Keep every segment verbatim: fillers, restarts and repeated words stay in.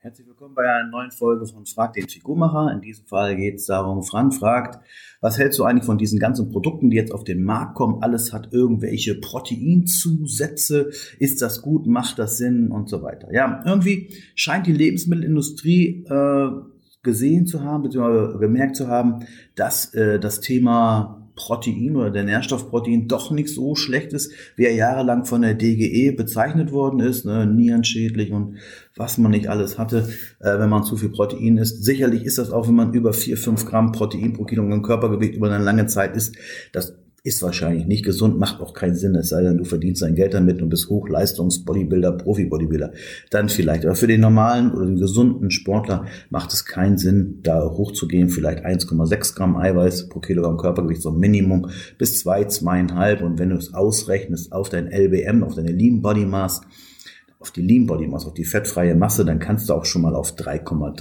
Herzlich willkommen bei einer neuen Folge von Frag den Figurmacher. In diesem Fall geht es darum, Frank fragt, was hältst du eigentlich von diesen ganzen Produkten, die jetzt auf den Markt kommen? Alles hat irgendwelche Proteinzusätze. Ist das gut? Macht das Sinn? Und so weiter. Ja, irgendwie scheint die Lebensmittelindustrie äh, gesehen zu haben, beziehungsweise gemerkt zu haben, dass äh, das Thema Protein oder der Nährstoff Protein doch nicht so schlecht ist, wie er jahrelang von der D G E bezeichnet worden ist, ne, nierenschädlich und was man nicht alles hatte, äh, wenn man zu viel Protein isst. Sicherlich ist das auch, wenn man über vier, fünf Gramm Protein pro Kilogramm Körpergewicht über eine lange Zeit isst. Das ist wahrscheinlich nicht gesund, macht auch keinen Sinn, es sei denn, du verdienst dein Geld damit und bist Hochleistungs-Bodybuilder, Profi-Bodybuilder. Dann vielleicht. Aber für den normalen oder den gesunden Sportler macht es keinen Sinn, da hochzugehen. Vielleicht eins Komma sechs Gramm Eiweiß pro Kilogramm Körpergewicht, so ein Minimum, bis zwei, zweieinhalb. Und wenn du es ausrechnest auf dein L B M, auf deine Lean Body Mass, auf die Lean Body Mass, auf die fettfreie Masse, dann kannst du auch schon mal auf drei Komma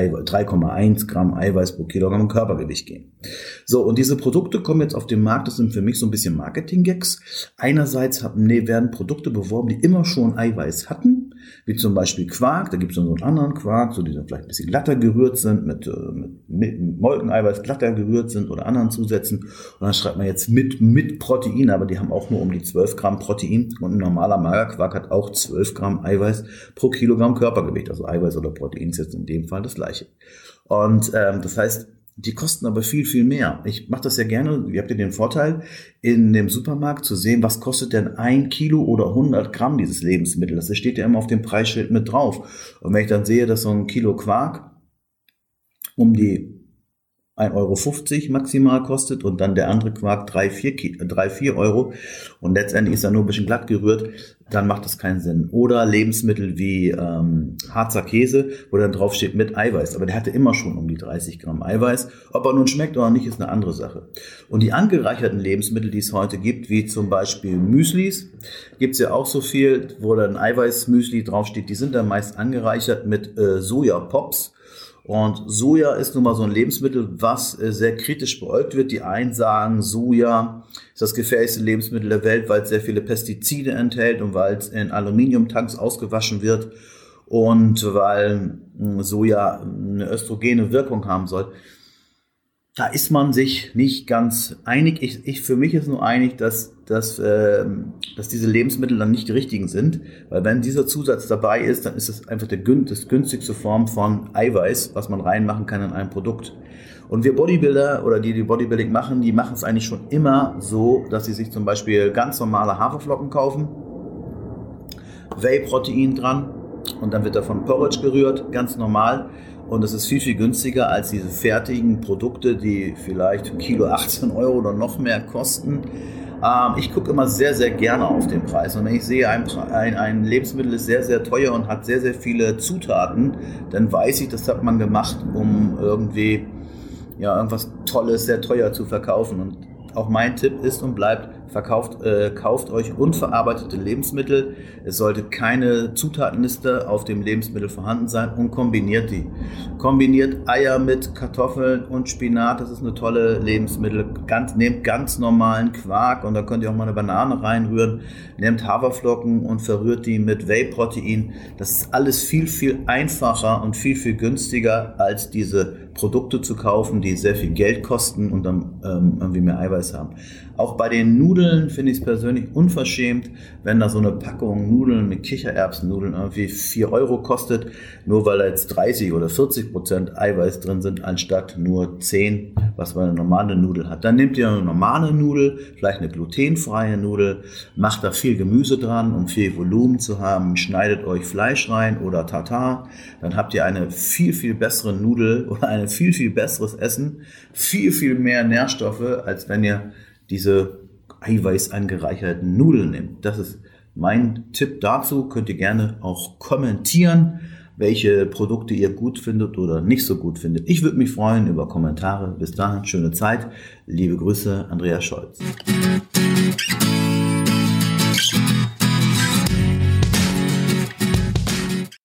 eins Gramm Eiweiß pro Kilogramm Körpergewicht gehen. So, und diese Produkte kommen jetzt auf den Markt, das sind für mich so ein bisschen Marketing-Gags. Einerseits haben, nee, werden Produkte beworben, die immer schon Eiweiß hatten, wie zum Beispiel Quark, da gibt es so einen anderen Quark, so die dann vielleicht ein bisschen glatter gerührt sind, mit, mit, mit Molkeneiweiß glatter gerührt sind oder anderen Zusätzen. Und dann schreibt man jetzt mit, mit Protein, aber die haben auch nur um die zwölf Gramm Protein und ein normaler Magerquark hat auch zwölf Gramm Eiweiß pro Kilogramm Körpergewicht. Also Eiweiß oder Protein ist jetzt in dem Fall das gleiche. Und ähm, das heißt, die kosten aber viel, viel mehr. Ich mache das ja gerne. Ihr habt ja den Vorteil, in dem Supermarkt zu sehen, was kostet denn ein Kilo oder hundert Gramm dieses Lebensmittel. Das steht ja immer auf dem Preisschild mit drauf. Und wenn ich dann sehe, dass so ein Kilo Quark um die ein Euro fünfzig maximal kostet und dann der andere Quark drei, vier Euro und letztendlich ist er nur ein bisschen glatt gerührt, dann macht das keinen Sinn. Oder Lebensmittel wie ähm, Harzer Käse, wo dann drauf steht mit Eiweiß, aber der hatte immer schon um die dreißig Gramm Eiweiß. Ob er nun schmeckt oder nicht, ist eine andere Sache. Und die angereicherten Lebensmittel, die es heute gibt, wie zum Beispiel Müslis, gibt es ja auch so viel, wo dann Eiweißmüsli draufsteht, die sind dann meist angereichert mit äh, Sojapops. Und Soja ist nun mal so ein Lebensmittel, was sehr kritisch beäugt wird. Die einen sagen, Soja ist das gefährlichste Lebensmittel der Welt, weil es sehr viele Pestizide enthält und weil es in Aluminiumtanks ausgewaschen wird und weil Soja eine östrogene Wirkung haben soll. Da ist man sich nicht ganz einig. Ich, ich für mich ist nur einig, dass, dass, äh, dass diese Lebensmittel dann nicht die richtigen sind. Weil wenn dieser Zusatz dabei ist, dann ist das einfach der das günstigste Form von Eiweiß, was man reinmachen kann in ein Produkt. Und wir Bodybuilder oder die, die Bodybuilding machen, die machen es eigentlich schon immer so, dass sie sich zum Beispiel ganz normale Haferflocken kaufen, Whey-Protein dran und dann wird davon Porridge gerührt, ganz normal. Und es ist viel, viel günstiger als diese fertigen Produkte, die vielleicht ein Kilo achtzehn Euro oder noch mehr kosten. Ähm, ich gucke immer sehr, sehr gerne auf den Preis. Und wenn ich sehe, ein, ein, ein Lebensmittel ist sehr, sehr teuer und hat sehr, sehr viele Zutaten, dann weiß ich, das hat man gemacht, um irgendwie ja, irgendwas Tolles, sehr teuer zu verkaufen. Und auch mein Tipp ist und bleibt, verkauft, äh, kauft euch unverarbeitete Lebensmittel. Es sollte keine Zutatenliste auf dem Lebensmittel vorhanden sein und kombiniert die. Kombiniert Eier mit Kartoffeln und Spinat, das ist eine tolle Lebensmittel. Ganz, nehmt ganz normalen Quark und da könnt ihr auch mal eine Banane reinrühren. Nehmt Haferflocken und verrührt die mit Whey-Protein. Das ist alles viel, viel einfacher und viel, viel günstiger als diese Produkte zu kaufen, die sehr viel Geld kosten und dann ähm, irgendwie mehr Eiweiß haben. Auch bei den Nudeln finde ich es persönlich unverschämt, wenn da so eine Packung Nudeln mit Kichererbsennudeln irgendwie vier Euro kostet, nur weil da jetzt dreißig oder vierzig Prozent Eiweiß drin sind, anstatt nur zehn, was man eine normale Nudel hat. Dann nehmt ihr eine normale Nudel, vielleicht eine glutenfreie Nudel, macht da viel Gemüse dran, um viel Volumen zu haben, schneidet euch Fleisch rein oder Tartar, dann habt ihr eine viel, viel bessere Nudel oder ein viel, viel besseres Essen, viel, viel mehr Nährstoffe, als wenn ihr diese Eiweiß angereicherten Nudeln nimmt. Das ist mein Tipp dazu. Könnt ihr gerne auch kommentieren, welche Produkte ihr gut findet oder nicht so gut findet. Ich würde mich freuen über Kommentare. Bis dahin, schöne Zeit. Liebe Grüße, Andreas Scholz.